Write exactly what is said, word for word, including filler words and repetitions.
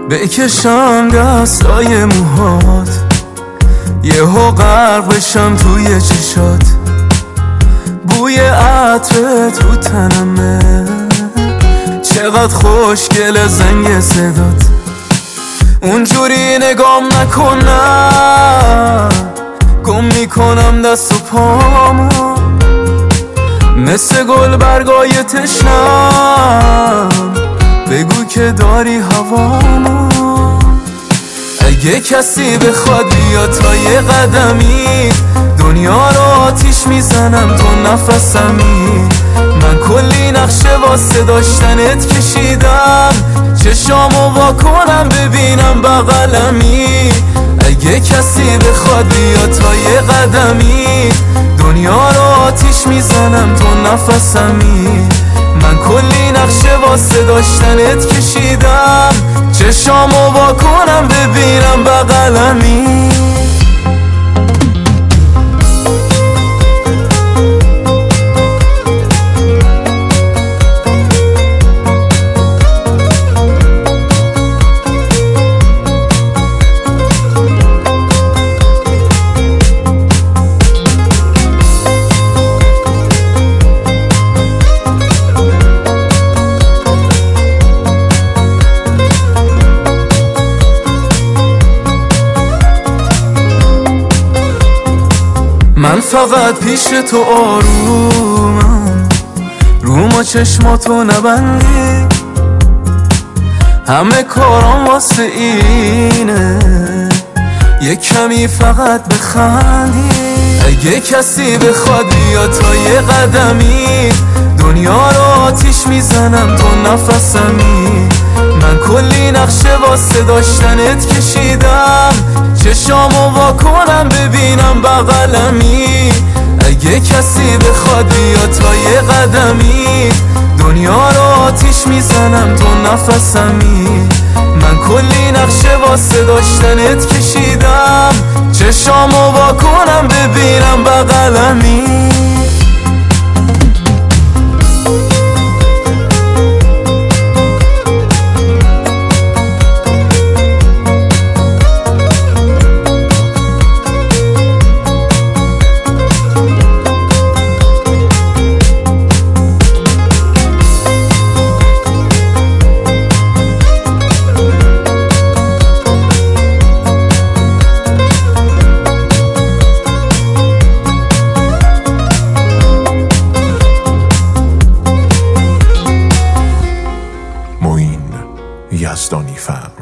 بکشم دستای موهات، یهو غرق بشم توی چشات، بوی عطر تو تنمه، چقدر خوشگل زنگ صدات. اونجوری نگام نکنم، گم میکنم دست و پامو، مثل گل برگای تشنم، بگو که داری هوامو. اگه کسی بخواد بیا تا یه قدمی، دنیا رو آتیش میزنم تو نفسمی. من کلی نقشه واسه داشتنت کشیدم، چشامو وا کنم ببینم بغلمی. اگه کسی بخواد بیا تا یه قدمی، دنیا رو آتیش میزنم تو نفسمی. من کلی نقشه واسه داشتنت کشیدم، چشامو وا کنم ببینم بغلمی. من فقط پیش تو آرومم، روما چشماتو نبندی، همه کارام واسه اینه یه کمی فقط بخندی. اگه کسی بخواد بیا تا یه قدمی، دنیا رو آتیش میزنم تو نفسمی. من کلی نقشه واسه داشتنت کشیدم، چشامو وا کنم ببینم بغلمی. اگه کسی بخواد بیا تا یه قدمی، دنیا رو آتیش میزنم تو نفسمی. من کلی نقشه واسه داشتنت کشیدم، چشامو وا کنم ببینم بغلمی. یزدانی فر